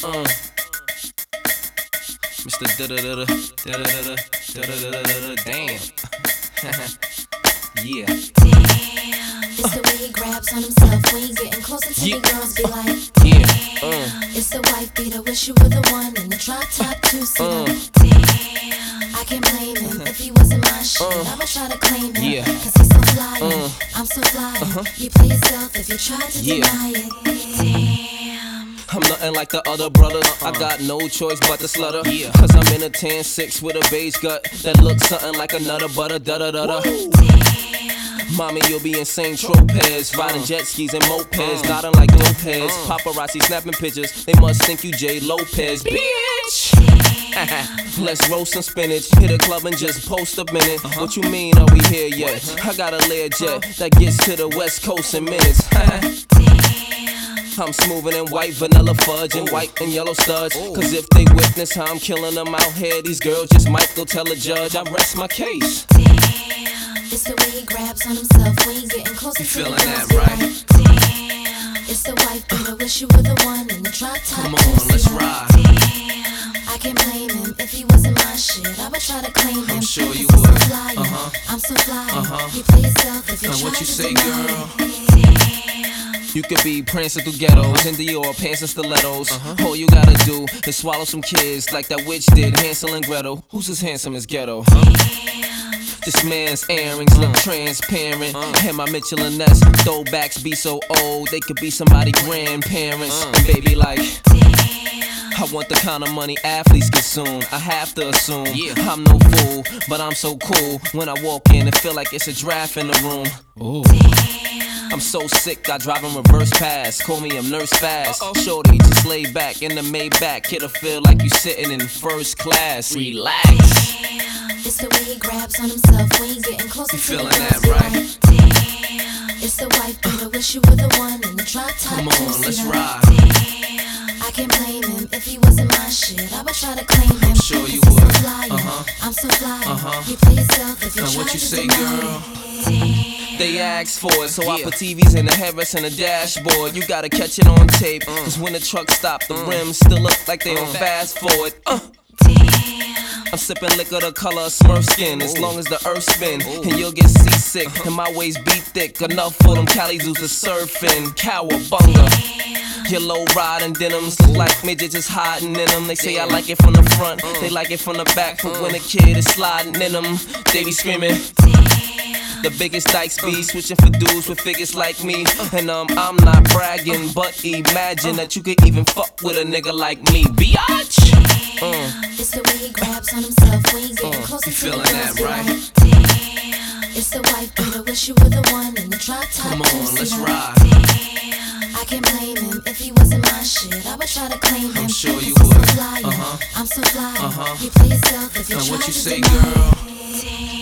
Mr. Da-da-da-da, da-da-da-da, da-da-da-da-da, damn. Yeah. Damn, it's the way he grabs on himself when he getting closer to the girls. Be like, damn, it's the wife beater. Wish you were the one in the drop top two-seater. Damn, I can't blame him if he wasn't my shit. I'ma try to claim him, cause he's so fly. I'm so fly. You play yourself if you try to deny it. Damn. I'm nothing like the other brothers. I got no choice but to slutter. Cause I'm in a 10-6 with a beige gut that looks something like a nutter butter. Da-da-da-da. Mommy, you'll be insane tropez, riding jet skis and mopeds, nodding like dope heads. Paparazzi snapping pictures, they must think you J. Lopez, bitch. Let's roast some spinach, hit a club and just post a minute. What you mean, are we here yet? I got a Learjet that gets to the West Coast in minutes. I'm smoother than white vanilla fudge and white and yellow studs. Cause if they witness how I'm killing them out here, these girls just might go tell a judge. I rest my case. It's the way he grabs on himself when he getting closer to the girls. That, right? Damn, it's the wife beater. Wish you were the one in the drop top. Come on, let's ride. Damn, I can't blame him if he wasn't my shit. I would try to claim him. I'm sure you would. would. I'm so fly. You play yourself if you try what you to say, deny girl? it. You could be prancing through ghettos in Dior pants and stilettos. All you gotta do is swallow some kids like that witch did Hansel and Gretel. Who's as handsome as Ghetto? This man's earrings look transparent. And my Mitchell and Ness throwbacks be so old they could be somebody's grandparents. And baby like, I want the kind of money athletes consume. I have to assume I'm no fool, but I'm so cool. When I walk in, it feel like it's a draft in the room. Ooh. I'm so sick, I drive in reverse pass. Call me a nurse fast. Shorty, just lay back in the Maybach. It'll feel like you sitting in first class. Relax. It's the way he grabs on himself when he getting closer to the girls. That, right? Damn, it's the wife beater. Wish you were the one in the drop top. Come on, let's ride. Damn, I can't blame him if he wasn't my shit. I would try to claim him. I'm sure you would. would. I'm so fly. You play yourself if you try what you to say, deny girl? it. They asked for it, so I put TVs in the headrest and the dashboard. You gotta catch it on tape, cause when the truck stop, the rims still look like they on fast forward. I'm sipping liquor the color of Smurf skin. As long as the earth spin, and you'll get seasick. And my waist be thick, enough for them Cali dudes to surf in. Cowabunga. Your low riding denims look like midgets just hiding in them. They say I like it from the front, they like it from the back. But when a kid is sliding in them, they be screaming. The biggest dykes be switching for dudes with figures like me. And I'm not bragging, but imagine that you could even fuck with a nigga like me. Biatch! It's the way he grabs on himself when he getting closer to the girls. That, right? Damn, it's the wife beater. Wish you were the one in the drop top. Come on, let's ride. Damn, I can't blame him if he wasn't my shit. I would try to claim him. I'm sure you would. would. I'm so fly. You play yourself if you try what you to say, deny girl? it.